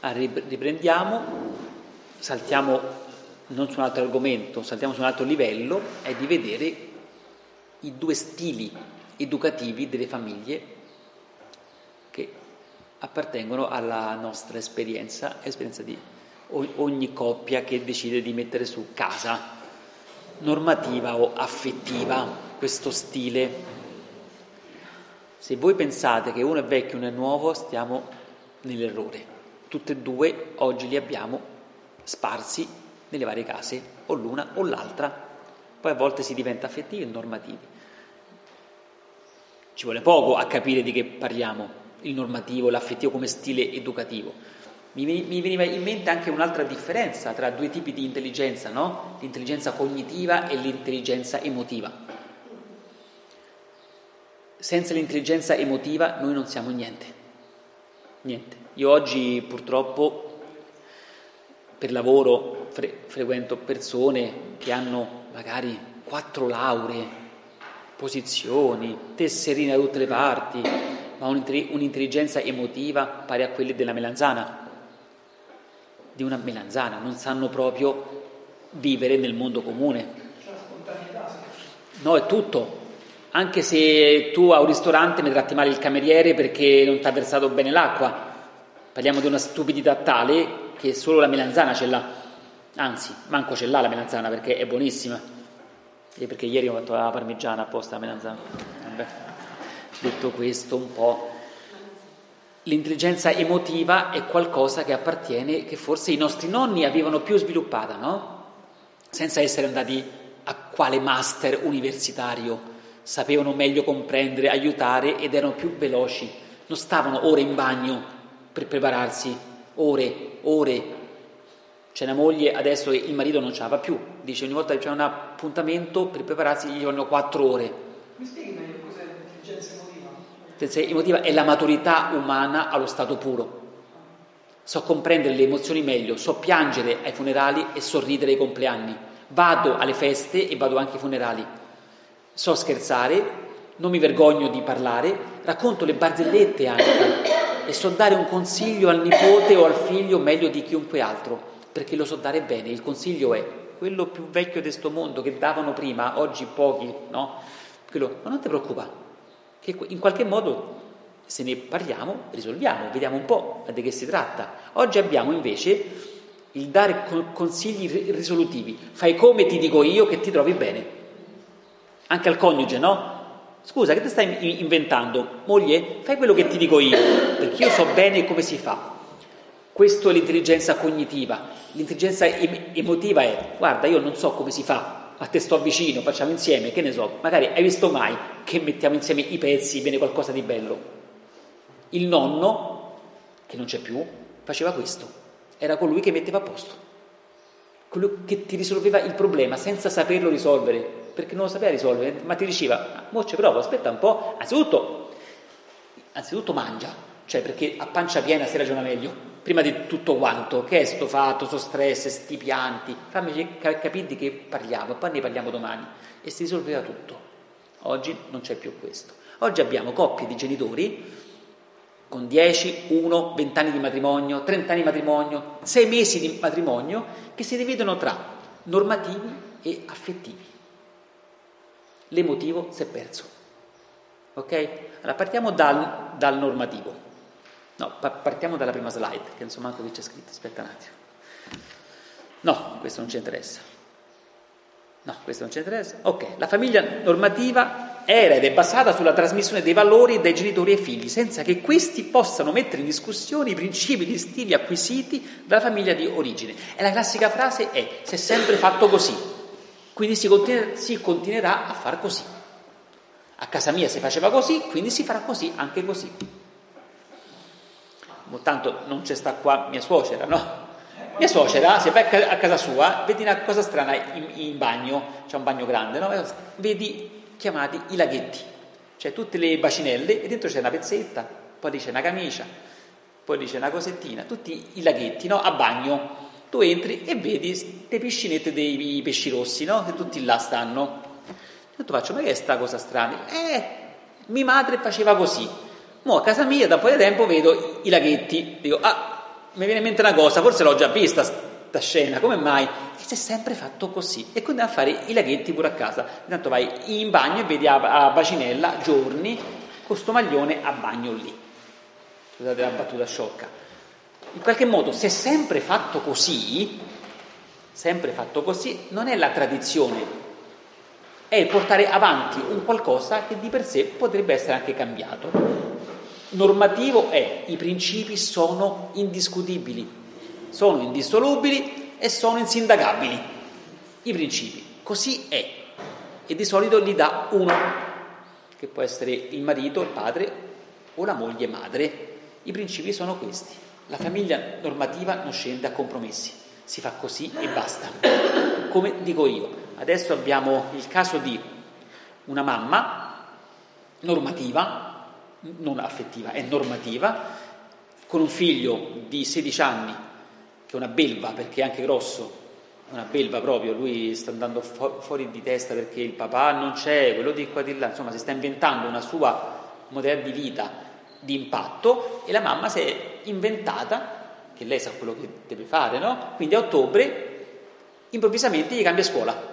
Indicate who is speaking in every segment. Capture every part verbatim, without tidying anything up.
Speaker 1: Riprendiamo, saltiamo non su un altro argomento, saltiamo su un altro livello, è di vedere i due stili educativi delle famiglie che appartengono alla nostra esperienza, esperienza di ogni coppia che decide di mettere su casa, normativa o affettiva, questo stile. Se voi pensate che uno è vecchio e uno è nuovo, stiamo nell'errore. Tutte e due oggi li abbiamo sparsi nelle varie case, o l'una o l'altra, poi a volte si diventa affettivi e normativi. Ci vuole poco a capire di che parliamo, il normativo, l'affettivo come stile educativo. Mi, mi veniva in mente anche un'altra differenza tra due tipi di intelligenza, no? L'intelligenza cognitiva e l'intelligenza emotiva. Senza l'intelligenza emotiva noi non siamo niente, niente. Io oggi purtroppo per lavoro fre- frequento persone che hanno magari quattro lauree, posizioni, tesserine da tutte le parti, ma un'intelligenza emotiva pari a quelle della melanzana, di una melanzana, non sanno proprio vivere nel mondo comune. No, è tutto. Anche se tu a un ristorante mi tratti male il cameriere perché non ti ha versato bene l'acqua, parliamo di una stupidità tale che solo la melanzana ce l'ha, anzi, manco ce l'ha la melanzana perché è buonissima, e perché ieri ho fatto la parmigiana apposta la melanzana. Vabbè, detto questo un po', l'intelligenza emotiva è qualcosa che appartiene, che forse i nostri nonni avevano più sviluppata, no? Senza essere andati a quale master universitario, sapevano meglio comprendere, aiutare ed erano più veloci, non stavano ore in bagno per prepararsi, ore, ore. C'è una moglie, adesso il marito non ce la fa più, dice ogni volta che c'è un appuntamento per prepararsi gli vogliono quattro ore.
Speaker 2: Mi spieghi meglio cos'è l'intelligenza emotiva?
Speaker 1: L'intelligenza emotiva è la maturità umana allo stato puro. So comprendere le emozioni meglio, so piangere ai funerali e sorridere ai compleanni, vado alle feste e vado anche ai funerali, so scherzare, non mi vergogno di parlare, racconto le barzellette anche e so dare un consiglio al nipote o al figlio meglio di chiunque altro, perché lo so dare bene. Il consiglio è quello più vecchio di sto mondo che davano prima, oggi pochi, no? Quello, ma non ti preoccupa, che in qualche modo se ne parliamo, risolviamo, vediamo un po' di che si tratta. Oggi abbiamo invece il dare consigli risolutivi, fai come ti dico io che ti trovi bene, anche al coniuge, no? Scusa, che ti stai inventando? Moglie, fai quello che ti dico io, perché io so bene come si fa. Questo è l'intelligenza cognitiva. L'intelligenza em- emotiva è, guarda, io non so come si fa, a te sto vicino, facciamo insieme, che ne so, magari hai visto mai che mettiamo insieme i pezzi, viene qualcosa di bello. Il nonno, che non c'è più, faceva questo, era colui che metteva a posto, quello che ti risolveva il problema senza saperlo risolvere, perché non lo sapeva risolvere, ma ti diceva, mo ci provo, aspetta un po', anzitutto, anzitutto mangia, cioè perché a pancia piena si ragiona meglio, prima di tutto quanto, che è sto fatto, sto stress, sti pianti, fammi capire di che parliamo, e poi ne parliamo domani, e si risolveva tutto. Oggi non c'è più questo. Oggi abbiamo coppie di genitori con dieci, uno, venti anni di matrimonio, trenta anni di matrimonio, sei mesi di matrimonio, che si dividono tra normativi e affettivi. L'emotivo si è perso. Ok? Allora partiamo dal, dal normativo. No, pa- partiamo dalla prima slide, che non so manco che c'è scritto. Aspetta un attimo. No, questo non ci interessa. No, questo non ci interessa. Ok, la famiglia normativa era ed è basata sulla trasmissione dei valori dai genitori ai figli, senza che questi possano mettere in discussione i principi e gli stili acquisiti dalla famiglia di origine. E la classica frase è: si è sempre fatto così, quindi si, continu- si continuerà a far così. A casa mia si faceva così, quindi si farà così, anche così. Tanto non c'è sta qua mia suocera, no? Mia suocera, se vai a casa sua, vedi una cosa strana in, in bagno, c'è un bagno grande, no? Vedi chiamati i laghetti, cioè tutte le bacinelle, e dentro c'è una pezzetta, poi c'è una camicia, poi c'è una cosettina, tutti i laghetti, no? A bagno. Tu entri e vedi le piscinette dei pesci rossi, no? Che tutti là stanno. E tu faccio, ma che è sta cosa strana? Eh, mia madre faceva così. Mo' a casa mia, da un po' di tempo, vedo i laghetti, dico, ah, mi viene in mente una cosa, forse l'ho già vista sta scena, come mai? E si è sempre fatto così, e continua a fare i laghetti pure a casa. Intanto vai in bagno e vedi a, a Bacinella giorni con sto maglione a bagno lì. Scusate la battuta sciocca. In qualche modo, se è sempre fatto così, sempre fatto così, non è la tradizione, è il portare avanti un qualcosa che di per sé potrebbe essere anche cambiato. Normativo è, i principi sono indiscutibili, sono indissolubili e sono insindacabili. I principi, così è. E di solito li dà uno, che può essere il marito, il padre o la moglie madre. I principi sono questi. La famiglia normativa non scende a compromessi, si fa così e basta. Come dico io, adesso abbiamo il caso di una mamma normativa, non affettiva, è normativa, con un figlio di sedici anni, che è una belva, perché è anche grosso, è una belva proprio, lui sta andando fu- fuori di testa perché il papà non c'è, quello di qua di là, insomma si sta inventando una sua modalità di vita di impatto, e la mamma si è inventata, che lei sa quello che deve fare, no? Quindi a ottobre improvvisamente gli cambia scuola.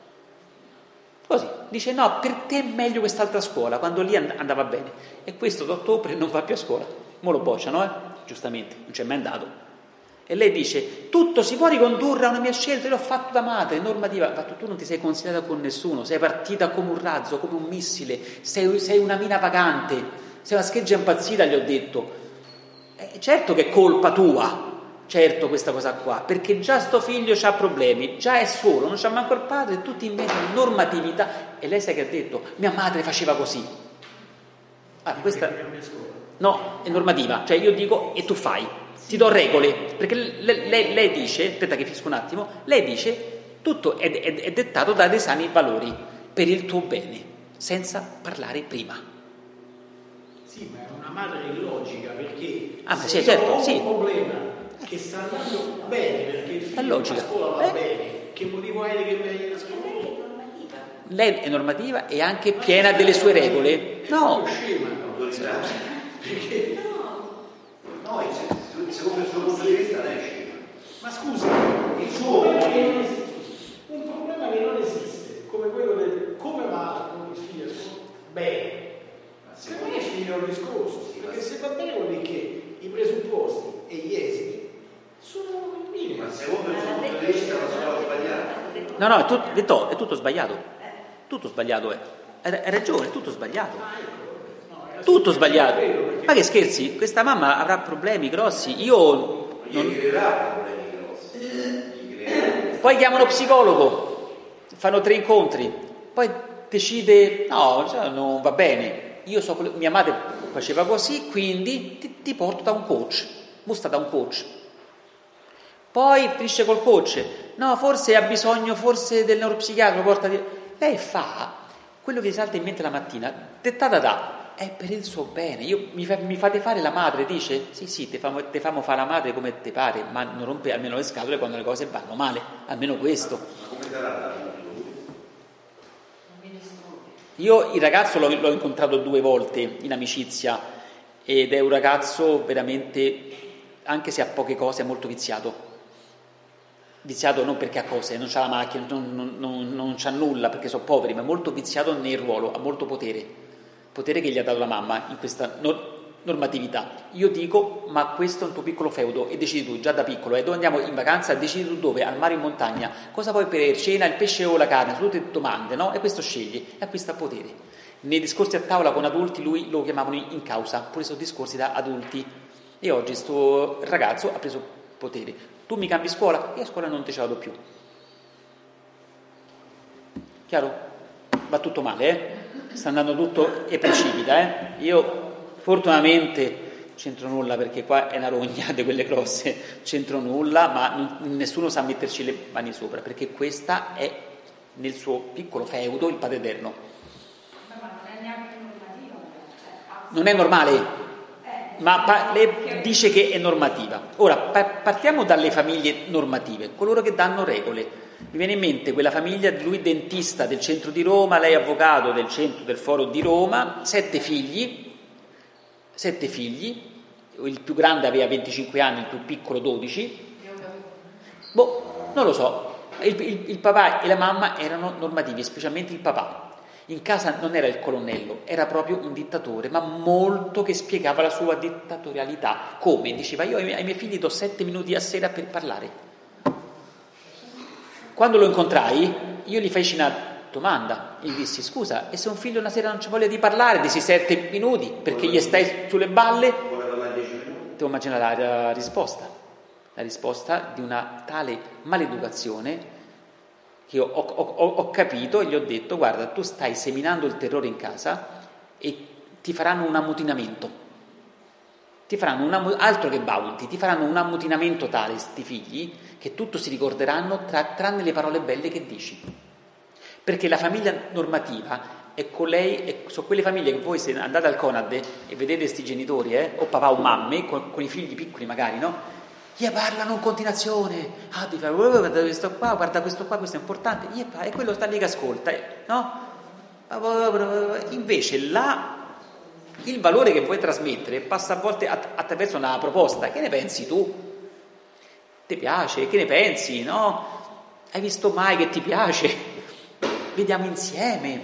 Speaker 1: Così, dice no, per te è meglio quest'altra scuola, quando lì and- andava bene. E questo ad ottobre non va più a scuola, mo lo bocciano, eh? Giustamente, non c'è mai andato. E lei dice, tutto si può ricondurre a una mia scelta, io l'ho fatto da madre, normativa. Ma tu non ti sei consigliata con nessuno, sei partita come un razzo, come un missile, sei, sei una mina vagante, sei una scheggia impazzita, gli ho detto. Eh, certo che è colpa tua, certo questa cosa qua, perché già sto figlio ha problemi, già è solo, non c'ha manco il padre, tutti inventano normatività. E lei sai che ha detto? Mia madre faceva così. Ah, questa no, è normativa, cioè io dico e tu fai, ti do regole, perché lei, lei, lei dice, aspetta che finisco un attimo, lei dice tutto è, è, è dettato da dei sani valori per il tuo bene, senza parlare prima.
Speaker 3: Sì, ma è una madre illogica, perché
Speaker 1: ah,
Speaker 3: se
Speaker 1: sì,
Speaker 3: io
Speaker 1: certo,
Speaker 3: ho un
Speaker 1: sì.
Speaker 3: problema che sta andando bene perché il figlio
Speaker 1: logica.
Speaker 3: a scuola va
Speaker 1: Eh.
Speaker 3: bene, che motivo hai che vai a scuola?
Speaker 1: Lei è normativa e anche piena delle sue regole. No,
Speaker 3: Scema, perché
Speaker 4: No, secondo il suo punto di vista lei è scema.
Speaker 3: ma scusa, il suo problema che non esiste, un problema che non esiste, come quello del come va con il figlio a scuola? Bene. Secondo me è finito il discorso, sì, perché se va bene vuol dire che i presupposti e gli esiti sono in linea.
Speaker 4: Ma secondo il suo punto di vista è una scuola sbagliata.
Speaker 1: no, no, è, tut- detto, è tutto sbagliato. Tutto sbagliato è. Hai ragione, è tutto sbagliato. Tutto sbagliato. Ma che scherzi? Questa mamma avrà problemi grossi. Io non...
Speaker 4: Gli creerà problemi grossi. Gli creerà.
Speaker 1: Poi chiamano psicologo, fanno tre incontri, poi decide no, cioè, non va bene. Io so, mia madre faceva così, quindi ti, ti porto da un coach, busta da un coach. Poi finisce col coach, no, forse ha bisogno forse del neuropsichiatra, porta di... Lei fa quello che gli salta in mente la mattina, dettata da, è per il suo bene. Io, mi, fa, mi fate fare la madre, dice, sì sì, te famo, te famo fare la madre come te pare, ma non rompe almeno le scatole quando le cose vanno male, almeno questo.
Speaker 4: Ma come sarà da
Speaker 1: Io il ragazzo l'ho, l'ho incontrato due volte in amicizia ed è un ragazzo veramente, anche se ha poche cose, è molto viziato. Viziato non perché ha cose, non c'ha la macchina, non, non, non, non c'ha nulla perché sono poveri, ma è molto viziato nel ruolo, ha molto potere. Potere che gli ha dato la mamma in questa nor- normatività. Io dico, ma questo è un tuo piccolo feudo e decidi tu, già da piccolo, e eh, dove andiamo in vacanza, decidi tu dove, al mare o in montagna, cosa vuoi per cena, il pesce o la carne, sono tutte domande, no? E questo scegli, e acquista potere. Nei discorsi a tavola con adulti lui lo chiamavano in causa, pure sono discorsi da adulti. E oggi sto ragazzo ha preso potere. Tu mi cambi scuola e a scuola non te ce la do più. Chiaro? Va tutto male, eh? Sta andando tutto e precipita, eh? Io fortunatamente c'entro nulla perché qua è una rogna di quelle grosse, c'entro nulla, ma non, nessuno sa metterci le mani sopra, perché questa è nel suo piccolo feudo il Padre Eterno.
Speaker 5: Ma non è neanche normativa.
Speaker 1: Non è normale. Ma pa- lei dice che è normativa. Ora pa- partiamo dalle famiglie normative, coloro che danno regole. Mi viene in mente quella famiglia di lui dentista del centro di Roma, lei avvocato del centro del Foro di Roma, sette figli, sette figli, il più grande aveva venticinque anni, il più piccolo dodici. Boh, non lo so. Il, il, il papà e la mamma erano normativi, specialmente il papà. In casa non era il colonnello, era proprio un dittatore, ma molto che spiegava la sua dittatorialità. Come? Diceva, io ai miei, ai miei figli do sette minuti a sera per parlare. Quando lo incontrai, io gli feci una domanda, gli dissi, scusa, e se un figlio una sera non c'ha voglia di parlare, dissi sette minuti, perché gli stai sulle balle? Devo immaginare la, la risposta, la risposta di una tale maleducazione che ho, ho, ho, ho capito e gli ho detto, guarda, tu stai seminando il terrore in casa e ti faranno un ammutinamento, ti faranno un altro che bounty, ti faranno un ammutinamento tale, sti figli, che tutto si ricorderanno tra, tranne le parole belle che dici. Perché la famiglia normativa è con lei, è, sono quelle famiglie che voi se andate al Conad e vedete questi genitori, eh, o papà o mamme, con, con i figli piccoli magari, no? Gli parlano in continuazione, ah, ti fa, guarda questo qua, guarda questo qua, questo è importante, e quello sta lì che ascolta, no? Invece là, il valore che vuoi trasmettere passa a volte attraverso una proposta. Che ne pensi tu? Ti piace? Che ne pensi? No? Hai visto mai che ti piace? Vediamo insieme.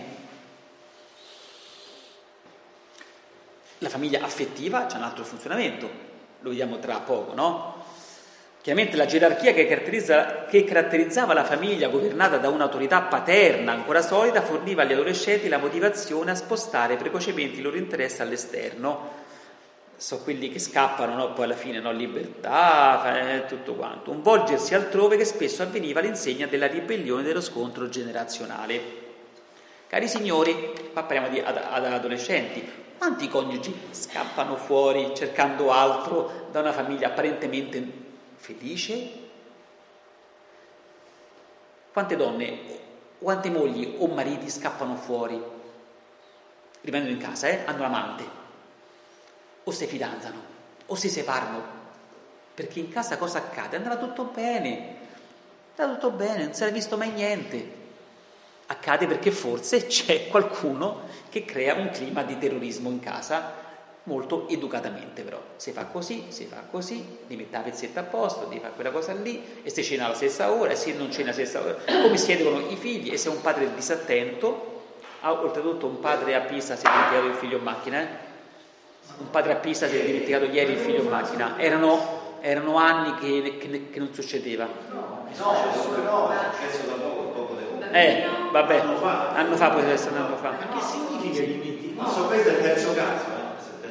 Speaker 1: La famiglia affettiva c'ha un altro funzionamento, lo vediamo tra poco, no? Chiaramente la gerarchia che, caratterizza, che caratterizzava la famiglia governata da un'autorità paterna ancora solida forniva agli adolescenti la motivazione a spostare precocemente i loro interessi all'esterno. So quelli che scappano, no? Poi alla fine, no? Libertà, eh, tutto quanto. Un volgersi altrove che spesso avveniva all'insegna della ribellione e dello scontro generazionale. Cari signori, ma parliamo di ad, ad adolescenti. Quanti coniugi scappano fuori cercando altro da una famiglia apparentemente felice? Quante donne, quante mogli o mariti scappano fuori, rimanendo in casa, eh? Hanno l'amante, o si fidanzano, o si separano, perché in casa cosa accade? Andrà tutto bene, andrà tutto bene, non si era visto mai niente. Accade perché forse c'è qualcuno che crea un clima di terrorismo in casa, molto educatamente però. Si fa così, si fa così, devi mettere la pezzetta a posto, devi fare quella cosa lì, e se cena alla stessa ora, e se non cena alla stessa ora, come si educano i figli. E se un padre disattento, ah, oltretutto un padre a Pisa si è dimenticato il figlio in macchina, eh? un padre a Pisa si è dimenticato ieri il figlio in macchina, erano, erano anni che, che, che non succedeva.
Speaker 4: No, no, è successo da poco, poco tempo.
Speaker 1: Eh, vabbè, anno fa poteva essere un anno fa.
Speaker 3: Ma che significa dimenticare?
Speaker 4: So, questo è il terzo caso, eh?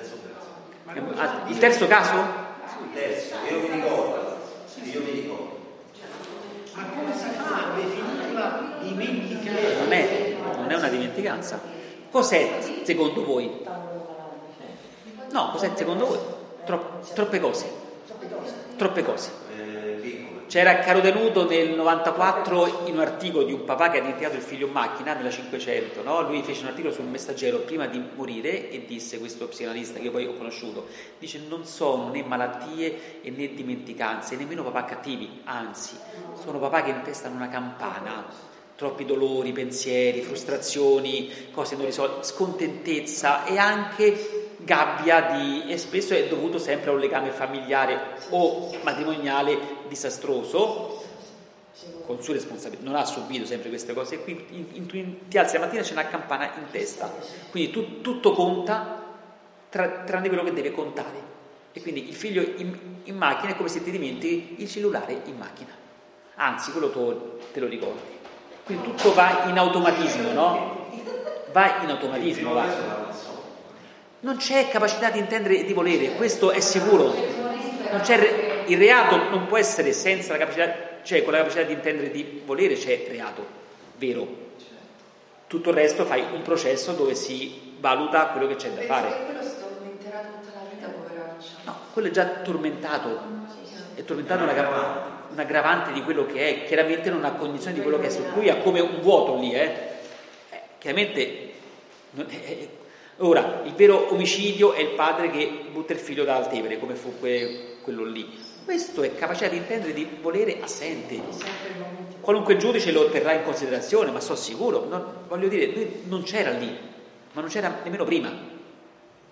Speaker 1: Il terzo caso?
Speaker 4: Il terzo, io mi ricordo, io mi ricordo.
Speaker 3: Ma come si fa a definirla dimenticare?
Speaker 1: Non è, non è una dimenticanza. Cos'è secondo voi? No, cos'è secondo voi? Tro- troppe cose. Troppe cose. C'era Caro Tenuto nel novantaquattro in un articolo di un papà che ha dimenticato il figlio in macchina nella cinquecento, no? Lui fece un articolo sul Messaggero prima di morire e disse, questo psicanalista che poi ho conosciuto, dice non sono né malattie e né dimenticanze, nemmeno papà cattivi, anzi sono papà che intestano una campana, troppi dolori, pensieri, frustrazioni, cose non risolte, scontentezza e anche gabbia di, e spesso è dovuto sempre a un legame familiare o matrimoniale disastroso con sue responsabilità, non ha subito sempre queste cose, e qui in, in, in, ti alzi la mattina c'è una campana in testa, quindi tu, tutto conta tra, tranne quello che deve contare, e quindi il figlio in, in macchina è come se ti dimentichi il cellulare in macchina, anzi quello tu, te lo ricordi, quindi tutto va in automatismo, no? Va in automatismo, va. Non c'è capacità di intendere e di volere, questo è sicuro. Non c'è, il reato non può essere senza la capacità, cioè con la capacità di intendere e di volere c'è reato, vero. Tutto il resto fai un processo dove si valuta quello che c'è da fare.
Speaker 5: Quello si tormenterà tutta la vita, poveraccio.
Speaker 1: No, quello è già tormentato, è tormentato una, una aggravante di quello che è, chiaramente non ha cognizione di quello che è, su cui ha come un vuoto lì, eh. eh chiaramente non è, ora, il vero omicidio è il padre che butta il figlio dall'Altevere, come fu que, quello lì. Questo è capacità di intendere e di volere assente. Qualunque giudice lo terrà in considerazione, ma sono sicuro. Non, voglio dire, lui non c'era lì, ma non c'era nemmeno prima.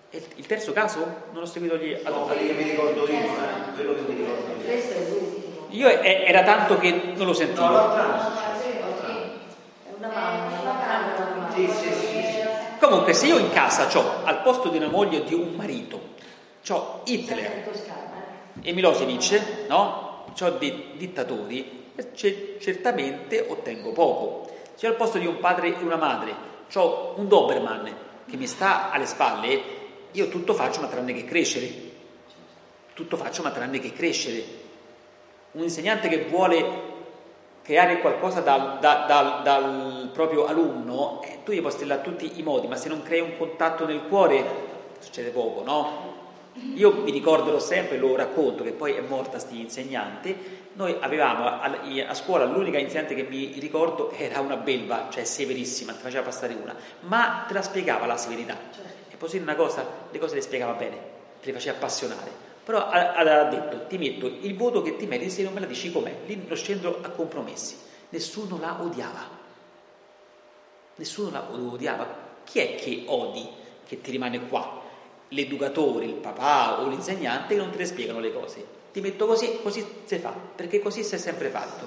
Speaker 1: E il terzo caso? Non ho seguito gli
Speaker 4: No, quelli che mi ricordo io, eh, quello che mi ricordo io.
Speaker 5: Questo è l'ultimo.
Speaker 1: Io eh, era tanto che non lo sentivo.
Speaker 4: No, l'altra no.
Speaker 5: È una mamma, una mamma, una mamma.
Speaker 4: Sì, sì, sì, sì.
Speaker 1: Comunque, se io in casa ho al posto di una moglie o di un marito, ho Hitler e Milosevic, no? Ho dei dittatori, c- certamente ottengo poco. Se io al posto di un padre e una madre ho un Doberman che mi sta alle spalle, io tutto faccio ma tranne che crescere. Tutto faccio ma tranne che crescere. Un insegnante che vuole creare qualcosa dal, da, dal, dal proprio alunno, eh, tu gli puoi strillare tutti i modi, ma se non crei un contatto nel cuore succede poco, no? Io mi ricorderò sempre, lo racconto, che poi è morta sti insegnante. Noi avevamo a, a scuola l'unica insegnante che mi ricordo era una belva, cioè severissima, ti faceva passare una, ma te la spiegava la severità. E poi una cosa, le cose le spiegava bene, te le faceva appassionare. Però ha, ha detto, ti metto il voto che ti meriti se non me la dici com'è, lì non scendo a compromessi. Nessuno la odiava, nessuno la odiava. Chi è che odi, che ti rimane qua? L'educatore, il papà o l'insegnante che non te le spiegano le cose. Ti metto così, così si fa, perché così si è sempre fatto.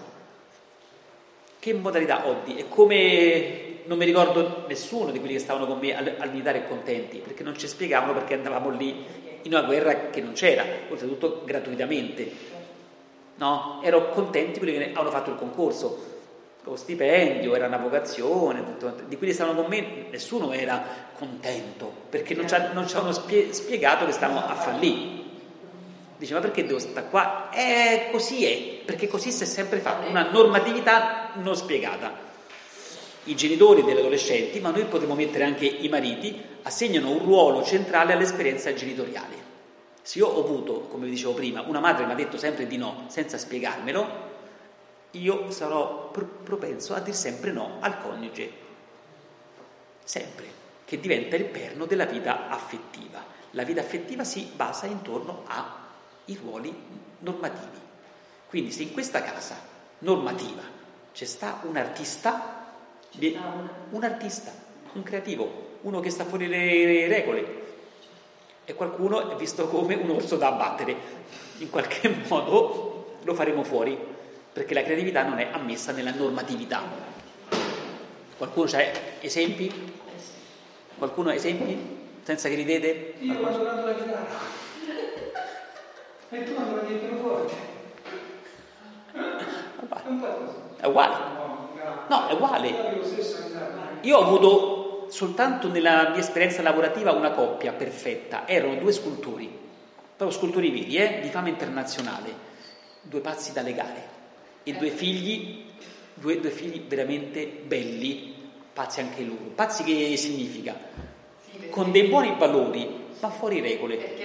Speaker 1: Che modalità odi? È come, non mi ricordo nessuno di quelli che stavano con me al, al militare contenti, perché non ci spiegavano perché andavamo lì in una guerra che non c'era, oltretutto gratuitamente, no? Ero contenti quelli che avevano fatto il concorso, lo stipendio, era una vocazione, tutto, di quelli che stavano con me nessuno era contento, perché non ci, non ci avevano spie, spiegato che stavamo a fallire. Dice, ma perché devo stare qua? Eh, così è, perché così si è sempre fatto, una normatività non spiegata. I genitori degli adolescenti, ma noi potremmo mettere anche i mariti, assegnano un ruolo centrale all'esperienza genitoriale. Se io ho avuto, come vi dicevo prima, una madre che mi ha detto sempre di no, senza spiegarmelo, io sarò pro- propenso a dire sempre no al coniuge. Sempre, che diventa il perno della vita affettiva. La vita affettiva si basa intorno ai ruoli normativi. Quindi se in questa casa normativa c'è sta un artista, un artista, un creativo, uno che sta fuori le regole, e qualcuno è visto come un orso da abbattere, in qualche modo lo faremo fuori, perché la creatività non è ammessa nella normatività. Qualcuno c'ha esempi? Qualcuno ha esempi? Senza che ridete?
Speaker 2: Io quando suonato la chitarra e tu quando metti il pianoforte è un po' così.
Speaker 1: È uguale. No, è uguale. Io ho avuto soltanto nella mia esperienza lavorativa una coppia perfetta, erano due scultori, proprio scultori veri, eh, di fama internazionale, due pazzi da legare e due figli, due, due figli veramente belli, pazzi anche loro. Pazzi che significa? Con dei buoni valori, ma fuori regole.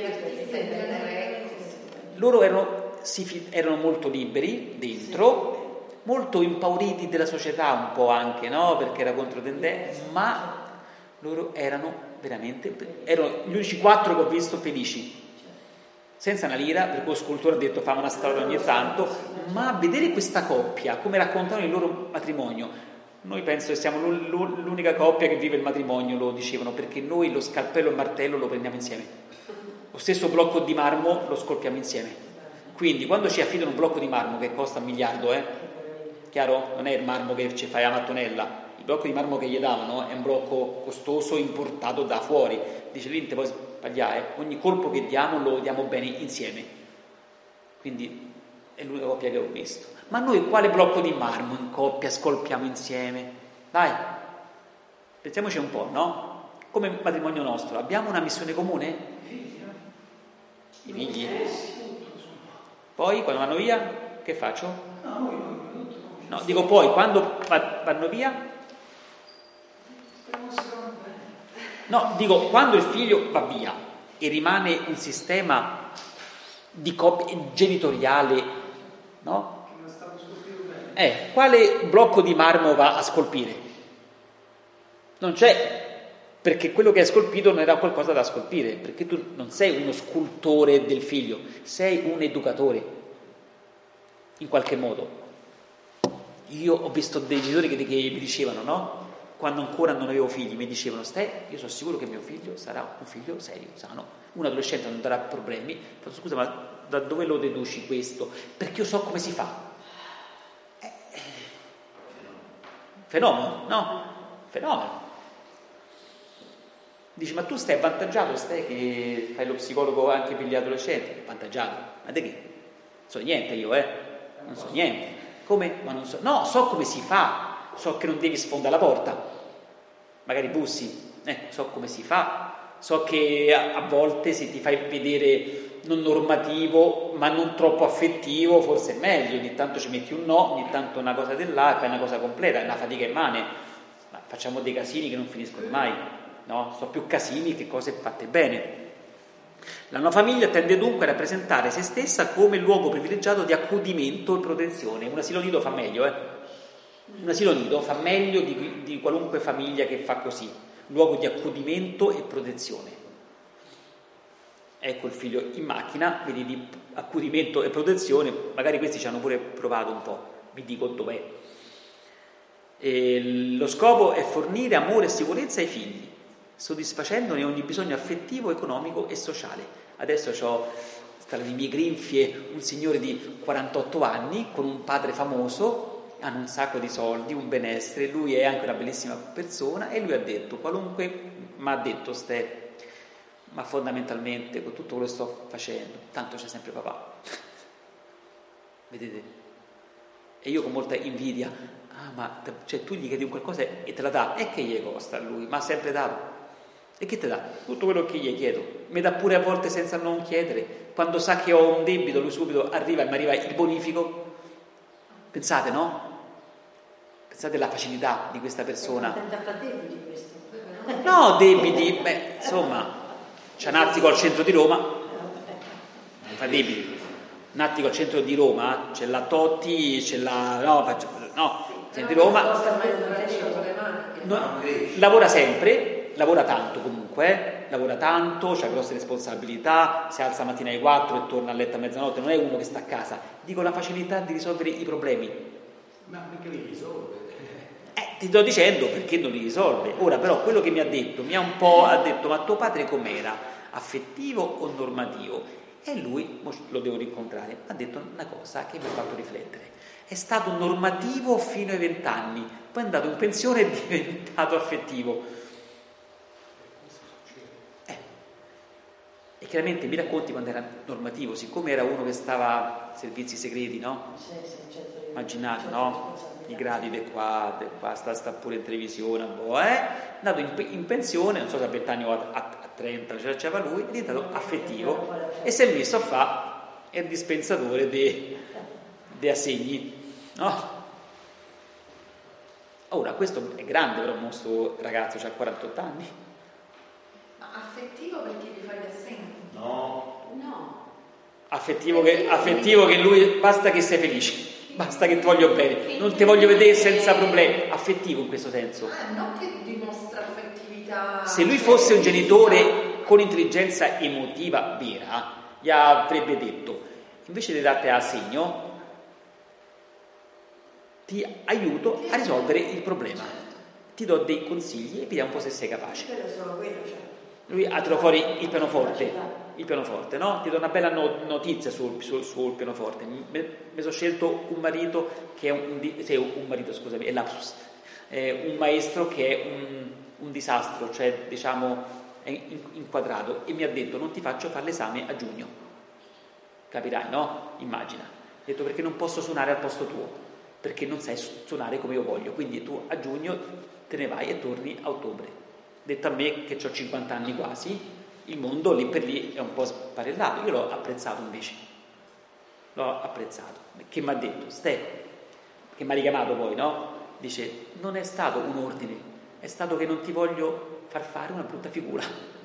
Speaker 1: Loro erano, si, erano molto liberi dentro, molto impauriti della società un po' anche, no? Perché era controtendenza, ma loro erano veramente, erano gli unici quattro che ho visto felici, senza una lira, perché lo scultore ha detto fammi una storia ogni tanto, ma a vedere questa coppia, come raccontavano il loro matrimonio, noi penso che siamo l'unica coppia che vive il matrimonio, lo dicevano, perché noi lo scalpello e il martello lo prendiamo insieme, lo stesso blocco di marmo lo scolpiamo insieme, quindi quando ci affidano un blocco di marmo che costa un miliardo, eh, chiaro? Non è il marmo che ci fai a mattonella, il blocco di marmo che gli davano è un blocco costoso importato da fuori, dice lì te puoi sbagliare, ogni colpo che diamo lo diamo bene insieme, quindi è l'unica coppia che ho visto. Ma noi quale blocco di marmo in coppia scolpiamo insieme? Dai, pensiamoci un po', no? Come matrimonio nostro, abbiamo una missione comune? I figli? Poi quando vanno via, che faccio? No, dico poi, quando vanno via? No, dico, quando il figlio va via e rimane un sistema di coppia genitoriale, no? Eh, quale blocco di marmo va a scolpire? Non c'è, perché quello che è scolpito non era qualcosa da scolpire, perché tu non sei uno scultore del figlio, sei un educatore, in qualche modo. Io ho visto dei genitori che, che mi dicevano, no? quando ancora non avevo figli, mi dicevano: Ste, io sono sicuro che mio figlio sarà un figlio serio, sano, un adolescente non darà problemi. Ho detto: scusa, ma da dove lo deduci questo? Perché io so come si fa. Eh, fenomeno, no? Fenomeno. Dici: ma tu stai avvantaggiato, stai che fai lo psicologo anche per gli adolescenti? Avvantaggiato? Ma di che? Non so niente io, eh? Non so niente. Come? Ma non so. No, so come si fa. So che non devi sfondare la porta, magari bussi, eh, so come si fa, so che a, a volte se ti fai vedere non normativo ma non troppo affettivo, forse è meglio, ogni tanto ci metti un no, ogni tanto una cosa dell'A, fai una cosa completa, è una fatica immane, ma facciamo dei casini che non finiscono mai, no? So più casini che cose fatte bene. La nuova famiglia tende dunque a rappresentare se stessa come luogo privilegiato di accudimento e protezione. Un asilo nido fa meglio, eh? Un asilo nido fa meglio di, di qualunque famiglia che fa così, luogo di accudimento e protezione. Ecco il figlio in macchina, vedi, di accudimento e protezione, magari questi ci hanno pure provato un po', vi dico dov'è. E lo scopo è fornire amore e sicurezza ai figli, soddisfacendone ogni bisogno affettivo, economico e sociale. Adesso ho tra le mie grinfie un signore di quarantotto anni con un padre famoso, hanno un sacco di soldi, un benessere, lui è anche una bellissima persona e lui ha detto qualunque, ma ha detto Ste, ma fondamentalmente con tutto quello che sto facendo, tanto c'è sempre papà. Vedete? E io con molta invidia, ah ma cioè, tu gli chiedi un qualcosa e te la dà, e che gli costa a lui? Ma ha sempre dato. E che te dà? Tutto quello che gli chiedo. Mi dà pure a volte senza non chiedere. Quando sa che ho un debito, lui subito arriva e mi arriva il bonifico. Pensate, no? Pensate alla facilità di questa persona.
Speaker 5: Debiti questo.
Speaker 1: No, debiti, beh, insomma, c'è un attico al centro di Roma, non fa debiti. Un attico al centro di Roma, c'è la Totti, c'è la. No, faccio, no, centro di Roma. No, lavora sempre, lavora tanto comunque, eh? lavora tanto, ha grosse responsabilità, si alza la mattina alle quattro e torna a letto a mezzanotte, non è uno che sta a casa. Dico la facilità di risolvere i problemi.
Speaker 3: Ma perché li risolve?
Speaker 1: Eh, ti sto dicendo perché non li risolve. Ora però quello che mi ha detto, mi ha un po' ha detto: ma tuo padre com'era? Affettivo o normativo? E lui, lo devo rincontrare, ha detto una cosa che mi ha fatto riflettere. È stato normativo fino ai vent'anni, poi è andato in pensione e è diventato affettivo. Eh. E chiaramente mi racconti quando era normativo, siccome era uno che stava servizi segreti, no?
Speaker 5: Sì, sì, certo.
Speaker 1: Immaginate, no? I gradi di qua, di qua, sta, sta pure in televisione, boh, eh? È andato in, in pensione, non so se a venti anni o a, a, a trenta, ce l'aveva lui, è diventato affettivo e si è messo a fare il dispensatore dei assegni, no? Ora, questo è grande però, questo ragazzo, ha quarantotto anni.
Speaker 6: Ma affettivo perché gli fai l'assegno?
Speaker 4: No.
Speaker 5: No.
Speaker 1: Affettivo che, affettivo che lui, basta che sei felice. Basta che ti voglio bene, non ti voglio vedere senza problemi. Affettivo in questo senso.
Speaker 6: Ah, non che dimostra affettività.
Speaker 1: Se lui fosse un genitore con intelligenza emotiva vera, gli avrebbe detto: invece di darti assegno, ti aiuto a risolvere il problema, ti do dei consigli e vediamo un po' se sei capace.
Speaker 5: Quello solo quello, cioè.
Speaker 1: Lui ha tirato fuori il pianoforte, il pianoforte, no? Ti do una bella no- notizia sul, sul, sul pianoforte. Mi, mi sono scelto un marito che è un, di, sì, un marito, scusami, è lapsus, è un maestro che è un, un disastro, cioè diciamo è in, inquadrato, e mi ha detto: non ti faccio fare l'esame a giugno. Capirai, no? Immagina. Ha detto: perché non posso suonare al posto tuo, perché non sai suonare come io voglio, quindi tu a giugno te ne vai e torni a ottobre. Detto a me che ho cinquanta anni quasi, il mondo lì per lì è un po' sparellato. Io l'ho apprezzato invece, l'ho apprezzato. Che mi ha detto? Ste, che mi ha richiamato poi, no? Dice: non è stato un ordine, è stato che non ti voglio far fare una brutta figura.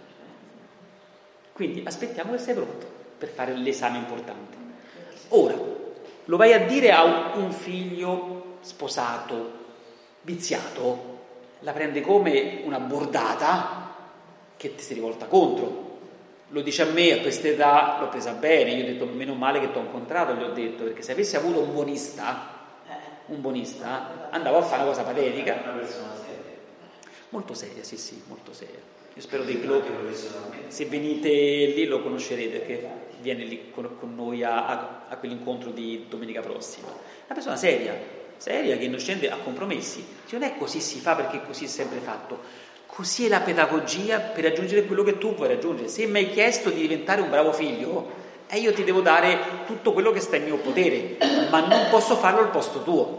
Speaker 1: Quindi aspettiamo che sei pronto per fare l'esame importante. Ora, lo vai a dire a un figlio sposato, viziato, la prende come una bordata che ti si rivolta contro. Lo dice a me, a quest'età l'ho presa bene, io ho detto: meno male che ti ho incontrato, gli ho detto, perché se avessi avuto un buonista, un buonista, andavo a fare una cosa patetica.
Speaker 4: Una persona seria.
Speaker 1: Molto seria, sì sì, molto seria. Io spero che lo, se venite lì lo conoscerete, perché viene lì con, con noi a, a, a quell'incontro di domenica prossima. Una persona seria, seria che non scende a compromessi. Cioè, non è così si fa perché così è sempre fatto. Così è la pedagogia per raggiungere quello che tu vuoi raggiungere. Se mi hai chiesto di diventare un bravo figlio, e io ti devo dare tutto quello che sta in mio potere, ma non posso farlo al posto tuo.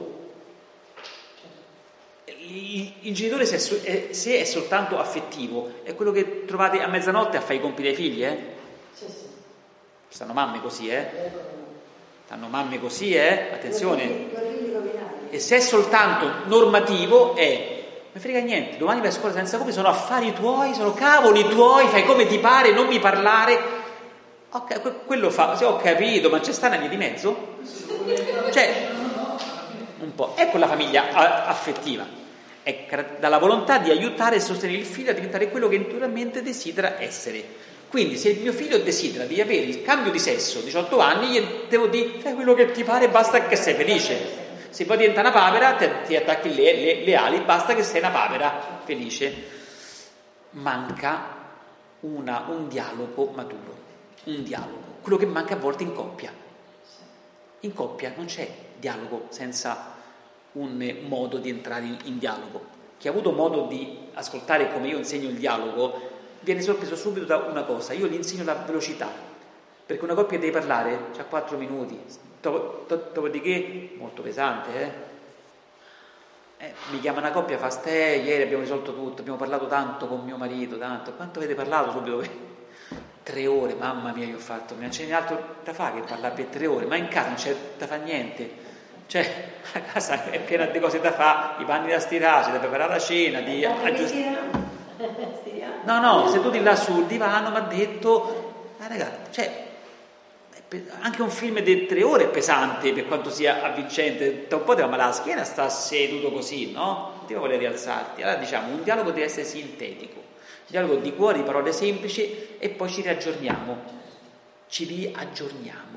Speaker 1: Il, il genitore se è, se è soltanto affettivo è quello che trovate a mezzanotte a fare i compiti ai figli, eh?
Speaker 5: Sì, sì.
Speaker 1: Stanno mamme così, eh? Stanno mamme così, eh? Attenzione. E se è soltanto normativo è mi frega niente, domani vai a scuola senza compiti, sono affari tuoi, sono cavoli tuoi, fai come ti pare, non mi parlare. Ok, quello fa, se ho capito, ma c'è sta una via di mezzo? Cioè, un po'. Ecco la famiglia affettiva. È dalla volontà di aiutare e sostenere il figlio a diventare quello che naturalmente desidera essere. Quindi se il mio figlio desidera di avere il cambio di sesso a diciotto anni, gli devo dire fai quello che ti pare, basta che sei felice. Se poi diventa una papera, ti, ti attacchi le, le, le ali, basta che sei una papera felice. Manca una, un dialogo maturo, un dialogo, quello che manca a volte in coppia. In coppia non c'è dialogo senza un modo di entrare in, in dialogo. Chi ha avuto modo di ascoltare come io insegno il dialogo viene sorpreso subito da una cosa: io gli insegno la velocità, perché una coppia deve parlare, c'ha quattro minuti. Dopodiché, molto pesante, eh? eh? Mi chiama una coppia, fa ste, ieri abbiamo risolto tutto, abbiamo parlato tanto con mio marito, tanto. Quanto avete parlato subito? Tre ore, mamma mia, io ho fatto, non c'è nient'altro da fare che parlare per tre ore, ma in casa non c'è da fare niente. Cioè, la casa è piena di cose da fare, i panni da stirare, da preparare la cena, di aggiustare. No, no, seduti là sul divano mi ha detto, ah, ragazzi, cioè, anche un film di tre ore è pesante per quanto sia avvincente, da un po' ti va male la schiena, sta seduto così, no? Non ti va voler rialzarti. Allora diciamo, un dialogo deve essere sintetico, un dialogo di cuore, di parole semplici, e poi ci riaggiorniamo, ci riaggiorniamo.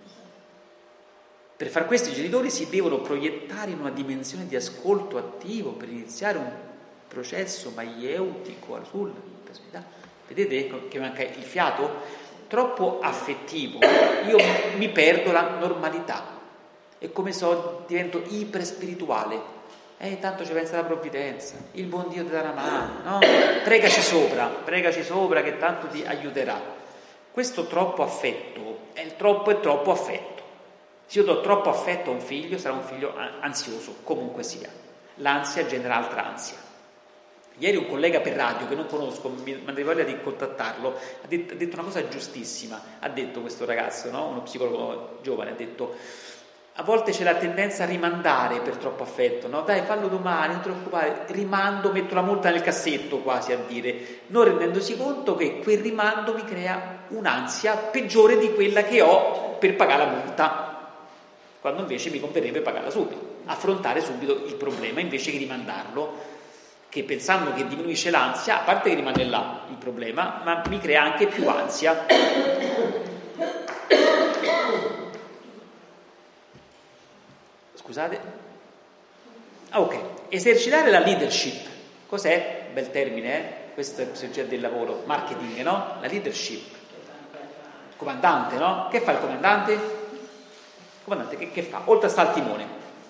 Speaker 1: Per far questo i genitori si devono proiettare in una dimensione di ascolto attivo per iniziare un processo maieutico sulla personalità. Vedete che manca il fiato? Troppo affettivo, io mi perdo la normalità, è come se divento iperspirituale. Eh, tanto ci pensa la provvidenza, il buon Dio ti dà una mano, no? Pregaci sopra, pregaci sopra che tanto ti aiuterà. Questo troppo affetto è il troppo e troppo affetto. Se io do troppo affetto a un figlio, sarà un figlio ansioso, comunque sia. L'ansia genera altra ansia. Ieri un collega per radio che non conosco, mi mandai voglia di contattarlo, ha detto, ha detto una cosa giustissima. Ha detto questo ragazzo, no? Uno psicologo giovane, ha detto: a volte c'è la tendenza a rimandare per troppo affetto, no? Dai, fallo domani, non ti preoccupare, rimando, metto la multa nel cassetto, quasi a dire, non rendendosi conto che quel rimando mi crea un'ansia peggiore di quella che ho per pagare la multa, quando invece mi converrebbe pagarla subito, affrontare subito il problema invece che rimandarlo, che pensando che diminuisce l'ansia, a parte che rimane là il problema, ma mi crea anche più ansia. Scusate. Ah, ok. Esercitare la leadership. Cos'è? Bel termine, eh? Questo è il psicologia del lavoro, marketing, no? La leadership. Comandante, no? Che fa il comandante? Il comandante che, che fa? Oltre a sta al timone.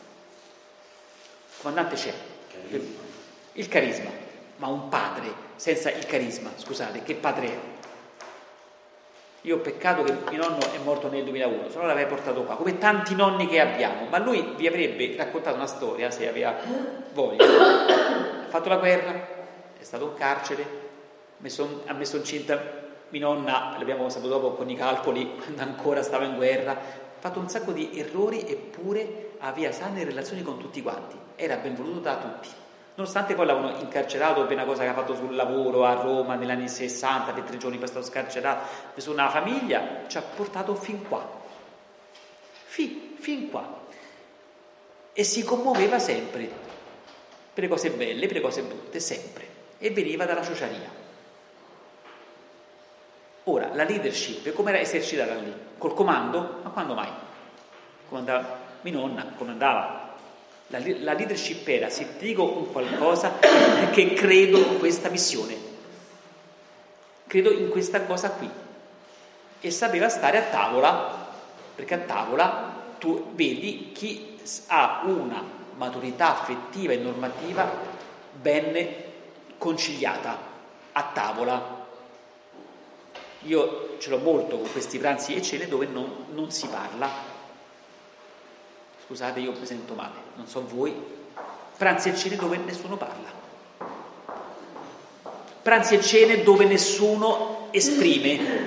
Speaker 1: Il comandante c'è. Il carisma, ma un padre senza il carisma, scusate, che padre è? Io ho peccato che mio nonno è morto nel duemilauno, se no l'avrei portato qua, come tanti nonni che abbiamo, ma lui vi avrebbe raccontato una storia se aveva voglia. Ha fatto la guerra, è stato in carcere, messo, ha messo incinta mia nonna, l'abbiamo saputo dopo con i calcoli, quando ancora stava in guerra, ha fatto un sacco di errori, eppure aveva sane relazioni con tutti quanti, era ben voluto da tutti. Nonostante poi l'avevano incarcerato per una cosa che ha fatto sul lavoro a Roma negli anni sessanta, per tre giorni poi è stato scarcerato, ha preso una famiglia, ci ha portato fin qua, fin, fin qua, e si commuoveva sempre per le cose belle, per le cose brutte, sempre, e veniva dalla ciociaria. Ora, la leadership, come era esercitata lì? Col comando? Ma quando mai? Comandava mia nonna, comandava La, la leadership era: se ti dico un qualcosa perché credo in questa missione, credo in questa cosa qui. E sapeva stare a tavola, perché a tavola tu vedi chi ha una maturità affettiva e normativa ben conciliata a tavola. Io ce l'ho molto con questi pranzi e cene dove non, non si parla. Scusate, io mi sento male, non so voi. Pranzi e cene dove nessuno parla. Pranzi e cene dove nessuno esprime.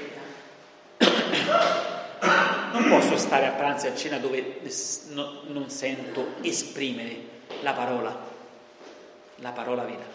Speaker 1: Non posso stare a pranzo e a cena dove no, non sento esprimere la parola, la parola vera.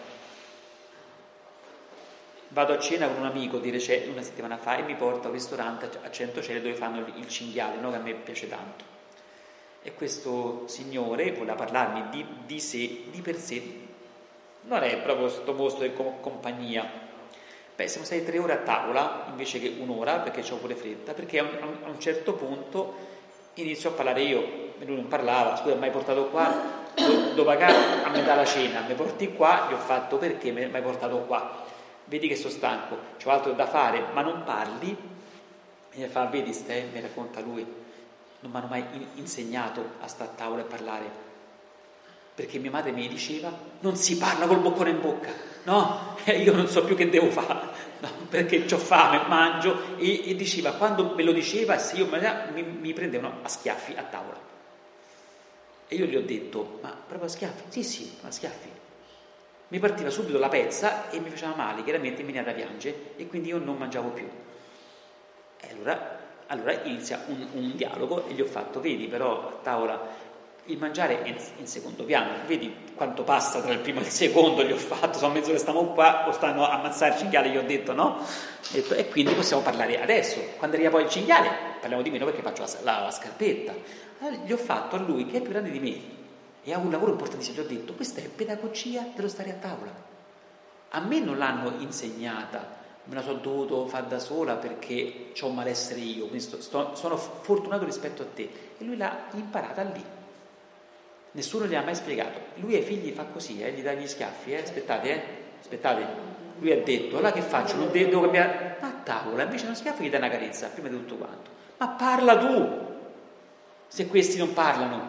Speaker 1: Vado a cena con un amico di recente, una settimana fa, e mi porta a un ristorante a Centocelle dove fanno il cinghiale, no? Che a me piace tanto. E questo signore voleva parlarmi di, di sé, di per sé. Non è proprio sto mostro di com- compagnia. Beh, siamo stati tre ore a tavola invece che un'ora, perché c'ho pure fretta, perché a un, a un certo punto inizio a parlare io, e lui non parlava. Scusa, mi hai portato qua, devo pagare a metà la cena, mi porti qua, gli ho fatto: perché mi hai portato qua? Vedi che sono stanco, c'ho altro da fare, ma non parli. E mi fa: vedi Ste, mi racconta lui, non mi hanno mai in- insegnato a stare a tavola e parlare, perché mia madre mi diceva: non si parla col boccone in bocca, no? E io non so più che devo fare, no? Perché c'ho fame, mangio. E, e diceva, quando me lo diceva, se io mi, mi prendevano a schiaffi a tavola. E io gli ho detto: ma proprio a schiaffi? Sì, sì, a schiaffi. Mi partiva subito la pezza e mi faceva male, chiaramente mi veniva da piangere, e quindi io non mangiavo più. E allora, allora inizia un, un dialogo, e gli ho fatto: vedi, però a tavola il mangiare è in secondo piano, vedi quanto passa tra il primo e il secondo. Gli ho fatto: sono mezz'ora stiamo qua, o stanno a ammazzare il cinghiale, gli ho detto no, e, detto, e quindi possiamo parlare adesso. Quando arriva poi il cinghiale parliamo di meno, perché faccio la, la, la scarpetta. Allora, gli ho fatto a lui, che è più grande di me e ha un lavoro importantissimo, gli ho detto: questa è pedagogia dello stare a tavola. A me non l'hanno insegnata, me la sono dovuto fare da sola perché ho un malessere io, quindi sto, sto, sono fortunato rispetto a te. E lui l'ha imparata lì. Nessuno gli ha mai spiegato. Lui ai figli fa così, eh? Gli dà gli schiaffi, eh? aspettate, eh? aspettate. Lui ha detto: allora che faccio? Non devo, devo cambiare. Ma a tavola invece uno schiaffo gli dà una carezza, prima di tutto quanto. Ma parla tu, se questi non parlano.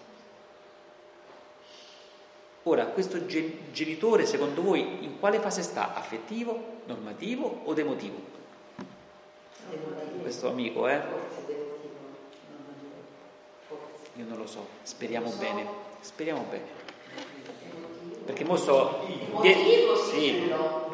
Speaker 1: Ora, questo gen- genitore, secondo voi, in quale fase sta? Affettivo, normativo o emotivo? Questo amico, eh? Io non lo so, speriamo bene, speriamo bene. Perché mo sto... Sì.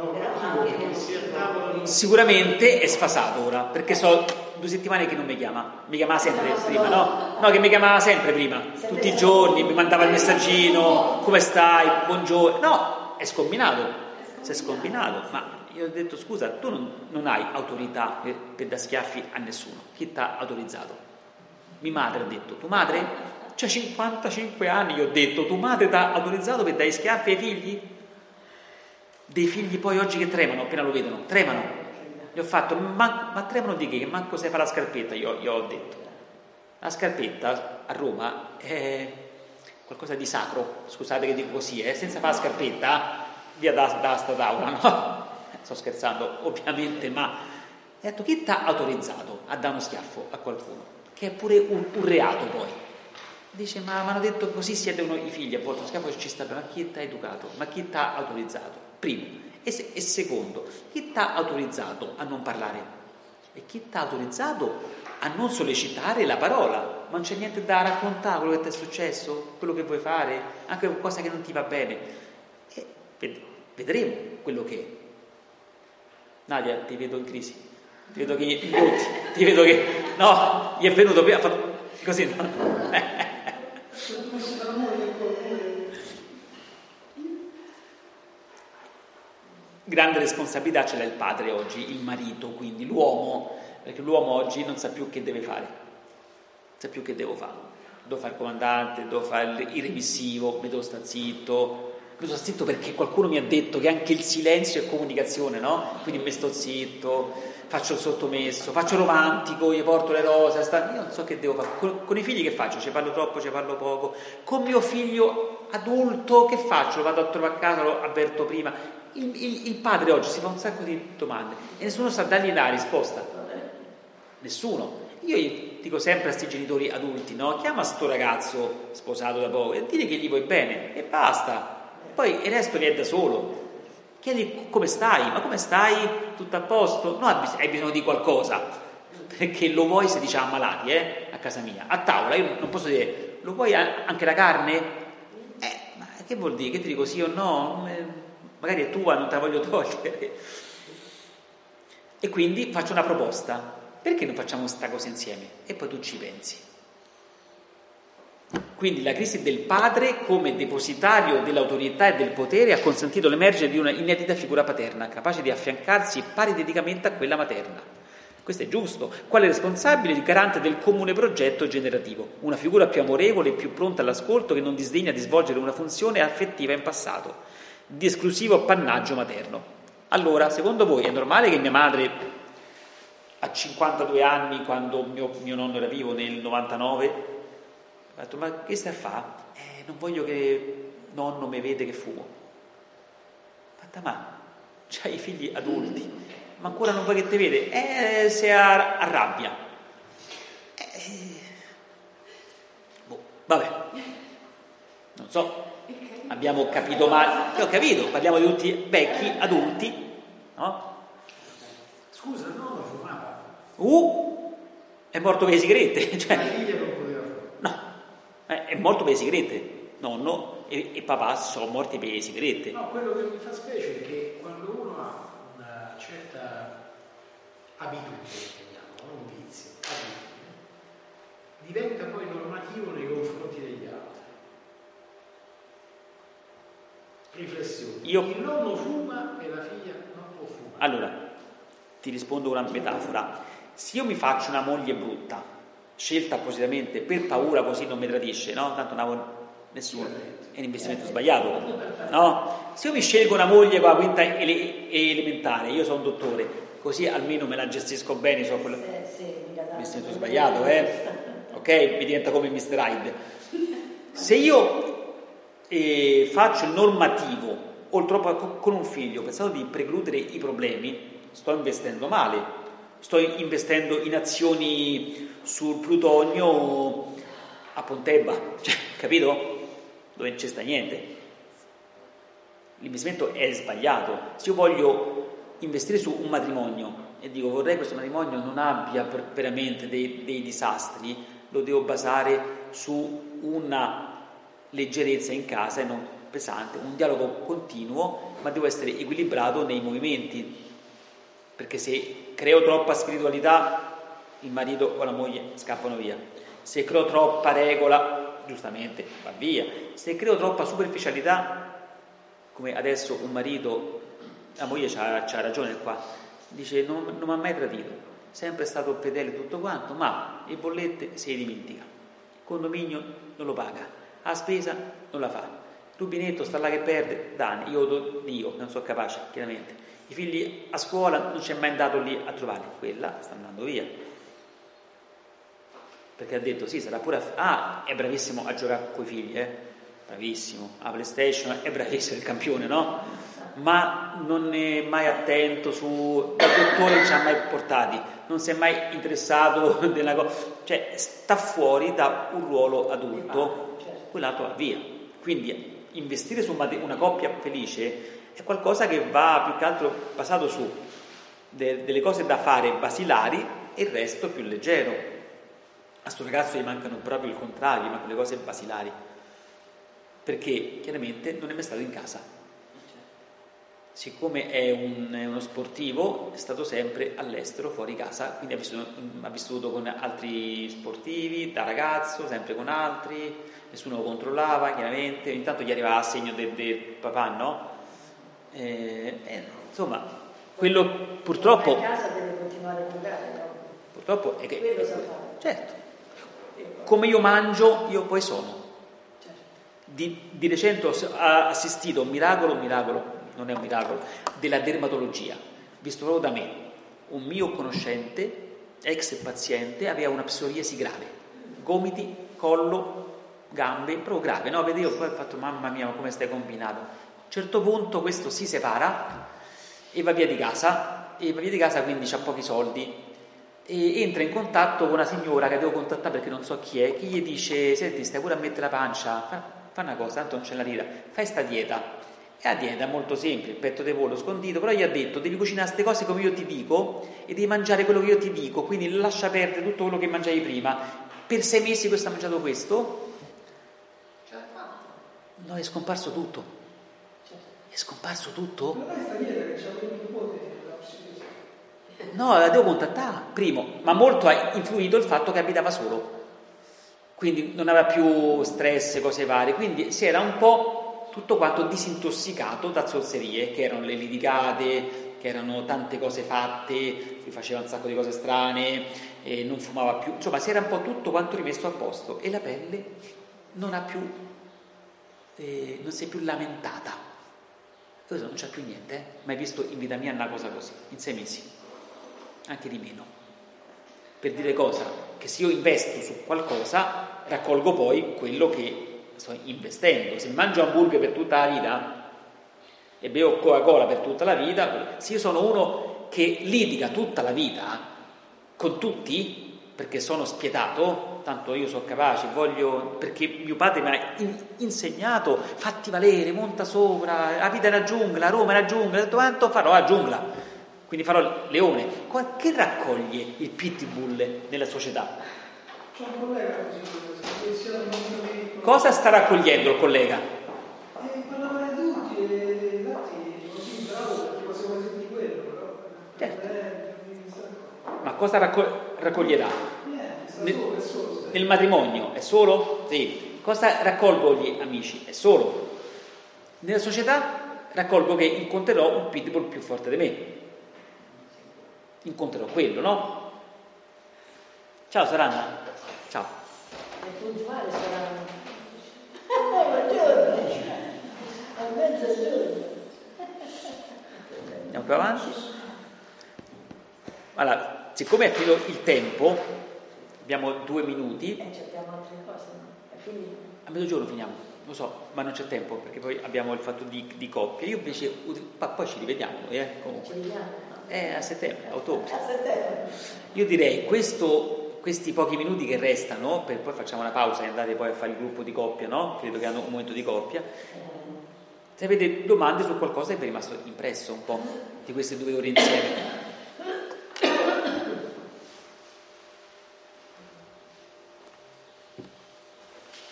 Speaker 1: Sicuramente è sfasato ora, perché so due settimane che non mi chiama. Mi chiamava sempre prima, no? No, che mi chiamava sempre prima, tutti i giorni, mi mandava il messaggino: come stai, buongiorno. No, è scombinato, si è scombinato. Ma io ho detto: scusa, tu non, non hai autorità per, per dar schiaffi a nessuno. Chi ti ha autorizzato? Mia madre ha detto: tu madre? C'ha cinquantacinque anni, gli ho detto: tu madre ti ha autorizzato per dare schiaffi ai figli? Dei figli poi oggi che tremano appena lo vedono, tremano. Gli ho fatto: ma, ma tremano di che? Che manco sai fare la scarpetta. Io gli ho detto: la scarpetta a Roma è qualcosa di sacro, scusate che dico così, eh? Senza fare la scarpetta via da, da sta tavola, no? Sto scherzando ovviamente, ma ho detto: chi ti ha autorizzato a dare uno schiaffo a qualcuno? Che è pure un, un reato poi. Dice: ma mi hanno detto così si devono i figli, a volte lo schiaffo ci sta bene. Ma chi ti ha educato? Ma chi ti ha autorizzato? Primo. E, se, e secondo, chi ti ha autorizzato a non parlare? E chi ti ha autorizzato a non sollecitare la parola? Ma non c'è niente da raccontare, quello che ti è successo, quello che vuoi fare, anche qualcosa che non ti va bene. E vedremo quello che è. Nadia, ti vedo in crisi, ti vedo che ti, ti vedo che no, gli è venuto prima, ha fatto così, no? Grande responsabilità ce l'ha il padre oggi, il marito, quindi l'uomo, perché l'uomo oggi non sa più che deve fare, non sa più che devo fare. Devo fare il comandante, devo fare il remissivo, mi devo stare zitto, io sto zitto perché qualcuno mi ha detto che anche il silenzio è comunicazione, no? Quindi mi sto zitto, faccio il sottomesso, faccio il romantico, gli porto le rose, sta... io non so che devo fare. Con, con i figli che faccio? Ci parlo troppo, ci parlo poco. Con mio figlio adulto che faccio? Lo vado a trovare a casa, lo avverto prima. Il, il, il padre oggi si fa un sacco di domande e nessuno sa dargli la risposta. Nessuno. Io gli dico sempre a sti genitori adulti, no? Chiama sto ragazzo sposato da poco e dile che gli vuoi bene e basta. Poi il resto viene da solo. Chiedi come stai, ma come stai? Tutto a posto? No, hai bisogno di qualcosa, perché lo vuoi se dice ammalati, eh? A casa mia, a tavola, io non posso dire, lo vuoi anche la carne? Eh, ma che vuol dire? Che ti dico sì o no? Magari è tua, non te la voglio togliere. E quindi faccio una proposta, perché non facciamo questa cosa insieme? E poi tu ci pensi. Quindi la crisi del padre come depositario dell'autorità e del potere ha consentito l'emergere di una inedita figura paterna, capace di affiancarsi paridedicamente a quella materna. Questo è giusto. Quale responsabile, il garante del comune progetto generativo, una figura più amorevole e più pronta all'ascolto che non disdegna di svolgere una funzione affettiva in passato, di esclusivo appannaggio materno. Allora, secondo voi è normale che mia madre a cinquantadue anni, quando mio, mio nonno era vivo nel novantanove, ho detto, ma che stai a fare? Eh, non voglio che nonno mi vede che fumo. Ho fatto, ma c'hai i figli adulti, ma ancora non vuoi che ti vede? Eh, se arrabbia. Eh, boh, vabbè, non so, abbiamo capito male. Ho capito, parliamo di tutti vecchi, adulti, no?
Speaker 3: Scusa, il nonno fumava.
Speaker 1: Uh, è morto per le sigarette. Cioè,
Speaker 3: La figlia non poteva fare.
Speaker 1: no. Eh, è morto per le sigarette, nonno e, e papà sono morti per le sigarette.
Speaker 3: No, quello che mi fa specie è che quando uno ha una certa abitudine, chiamiamo, un vizio, abitudine, diventa poi normativo nei confronti degli altri. Riflessione.
Speaker 1: Io...
Speaker 3: Il nonno fuma e la figlia non può fumare.
Speaker 1: Allora, ti rispondo con una metafora. Se io mi faccio una moglie brutta, scelta appositamente per paura così non mi tradisce, no? Tanto non avevo nessuno, è un investimento sbagliato, no? Se io mi scelgo una moglie con la quinta ele- elementare, io sono un dottore, così almeno me la gestisco bene, so quello... investimento sbagliato, eh? Ok? Mi diventa come mister Hyde. Se io eh, faccio il normativo o troppo con un figlio pensando di precludere i problemi, sto investendo male. Sto investendo in azioni sul plutonio a Pontebba, cioè, capito? Dove non c'è sta niente. L'investimento è sbagliato. Se io voglio investire su un matrimonio e dico vorrei che questo matrimonio non abbia per, veramente dei, dei disastri, lo devo basare su una leggerezza in casa e non pesante, un dialogo continuo, ma devo essere equilibrato nei movimenti. Perché se creo troppa spiritualità, il marito o la moglie scappano via. Se creo troppa regola, giustamente va via. Se creo troppa superficialità, come adesso un marito, la moglie c'ha, c'ha ragione qua, dice non, non mi ha mai tradito, sempre stato fedele tutto quanto, ma le bollette se le dimentica, il condominio non lo paga, la spesa non la fa, il rubinetto sta là che perde, Dani, io do Dio, non sono capace, chiaramente. I figli a scuola non c'è mai andato lì a trovare, quella sta andando via perché ha detto sì, sarà pure ah, è bravissimo a giocare con i figli, eh? Bravissimo a PlayStation, è bravissimo il campione, no? Ma non è mai attento su dal dottore non ci ha mai portati, non si è mai interessato della cosa, cioè sta fuori da un ruolo adulto, quell'altro va via. Quindi investire su una coppia felice è qualcosa che va più che altro basato su de- delle cose da fare basilari e il resto più leggero. A sto ragazzo gli mancano proprio il contrario, gli mancano le cose basilari, perché chiaramente non è mai stato in casa. Siccome è, un, è uno sportivo, è stato sempre all'estero, fuori casa, quindi ha vissuto, ha vissuto con altri sportivi, da ragazzo, sempre con altri, nessuno lo controllava, chiaramente, ogni tanto gli arrivava a segno del, del papà, no? Eh, eh, insomma, quello purtroppo...
Speaker 5: Ma in casa deve continuare a giocare, no?
Speaker 1: Purtroppo è che...
Speaker 5: Quello sa fare.
Speaker 1: Certo. Come io mangio, io poi sono.
Speaker 5: Certo.
Speaker 1: Di, di recente ho assistito a un miracolo, un miracolo, non è un miracolo, della dermatologia, visto proprio da me. Un mio conoscente, ex paziente, aveva una psoriasi grave, gomiti, collo, gambe, proprio grave, no? Vedevo, poi ho fatto, mamma mia, ma come stai combinato? A un certo punto questo si separa e va via di casa, e va via di casa quindi c'ha pochi soldi, e entra in contatto con una signora che devo contattare perché non so chi è, che gli dice: senti, stai pure a mettere la pancia, fa, fa una cosa, tanto non c'è la lira, fai sta dieta. E la dieta è molto semplice, il petto di pollo scondito, però gli ha detto: devi cucinare queste cose come io ti dico e devi mangiare quello che io ti dico, quindi lascia perdere tutto quello che mangiavi prima. Per sei mesi questo ha mangiato questo,
Speaker 5: Ce l'ha fatto.
Speaker 1: no, è scomparso tutto, è scomparso tutto.
Speaker 2: Ma dai, sta dieta che c'è un nipote, la psichiatria.
Speaker 1: No, la devo contattare, primo, ma molto ha influito il fatto che abitava solo, quindi non aveva più stress, cose varie, quindi si era un po' tutto quanto disintossicato da zozzerie, che erano le litigate, che erano tante cose fatte, lui faceva un sacco di cose strane, e non fumava più, insomma si era un po' tutto quanto rimesso a posto, e la pelle non ha più, eh, non si è più lamentata. Questo non c'è più niente, eh? Mai visto in vita mia una cosa così, in sei mesi, anche di meno. Per dire cosa? Che se io investo su qualcosa, raccolgo poi quello che sto investendo. Se mangio hamburger per tutta la vita e bevo Coca-Cola per tutta la vita, se io sono uno che litiga tutta la vita con tutti, perché sono spietato, tanto io sono capace, voglio, perché mio padre mi ha in, insegnato, fatti valere, monta sopra, la vita è una giungla, Roma è una giungla, ho detto quanto farò la giungla, quindi farò leone. Che raccoglie il pitbull nella società?
Speaker 2: C'è un collega così, che si era venuto.
Speaker 1: Cosa sta raccogliendo il collega?
Speaker 2: E parlava di tutti, e infatti così bravo, perché possiamo sentire quello, però.
Speaker 1: Certo.
Speaker 2: Eh,
Speaker 1: Ma cosa raccog- raccoglierà?
Speaker 2: niente, sta
Speaker 1: Nel,
Speaker 2: solo, è solo. sta-
Speaker 1: nel matrimonio è solo? Sì. Cosa raccolgo gli amici? È solo. Nella società raccolgo che incontrerò un pitbull più forte di me. Incontrerò quello, no? Ciao Saranna. Ciao.
Speaker 5: È puntuale sarà. Buongiorno. A mezzogiorno.
Speaker 1: Andiamo più avanti. Allora, siccome è finito il tempo, abbiamo due minuti.
Speaker 5: Eh, ci abbiamo altre cose, no? E quindi.
Speaker 1: A mezzogiorno finiamo, lo so, ma non c'è tempo perché poi abbiamo il fatto di, di coppia. Io invece, ma poi ci rivediamo, eh, comunque.
Speaker 5: Ci vediamo.
Speaker 1: È a settembre, a ottobre.
Speaker 5: A settembre.
Speaker 1: Io direi questo, questi pochi minuti che restano, per poi facciamo una pausa e andate poi a fare il gruppo di coppia, no? Credo che hanno un momento di coppia. Se avete domande su qualcosa che vi è rimasto impresso un po' di queste due ore insieme.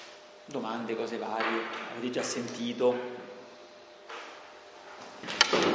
Speaker 1: Domande, cose varie, avete già sentito?